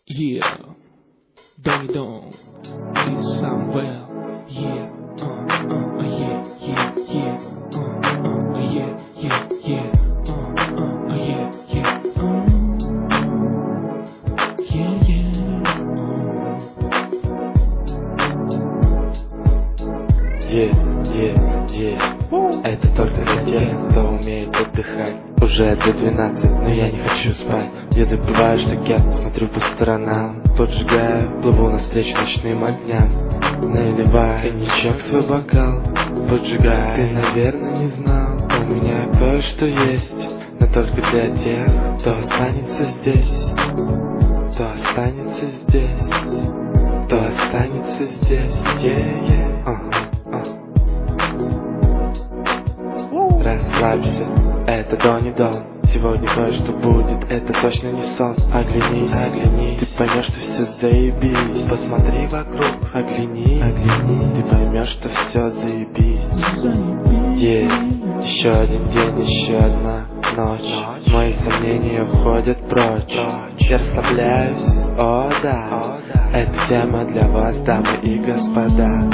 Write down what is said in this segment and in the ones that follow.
Yeah, Donny Dong, please sound well. Yeah, yeah, yeah, yeah, yeah, yeah, yeah, yeah, yeah, Это только для тех, кто умеет отдыхать. Уже до 12, но я не хочу спать. Я забываю, что я смотрю по сторонам, поджигаю, плыву навстречу ночным огням. Наливаю коньячок в свой бокал, поджигаю. Ты, наверное, не знал, у меня кое-что есть, но только для тех, кто останется здесь. Кто останется здесь. Кто останется здесь. Расслабься, это Donny Dong. Сегодня кое-что будет, это точно не сон. Оглянись, оглянись, ты поймешь, что все заебись. Посмотри вокруг, оглянись, оглянись, ты поймешь, что все заебись. Еще один день, еще одна ночь. Мои сомнения уходят прочь. Я расслабляюсь, о да. Это тема для вас, дамы и господа.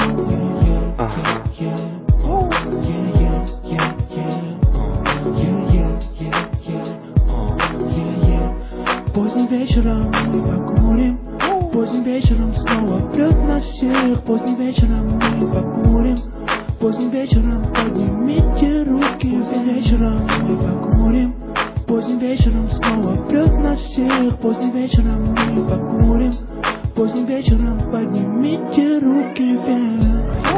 Поздним вечером мы покурим, поздним вечером снова прет на всех. Поздним вечером мы покурим, поздним вечером поднимите руки. Поздним вечером мы покурим, поздним вечером снова прет на всех. Поздним вечером мы покурим, поздним вечером поднимите руки вверх.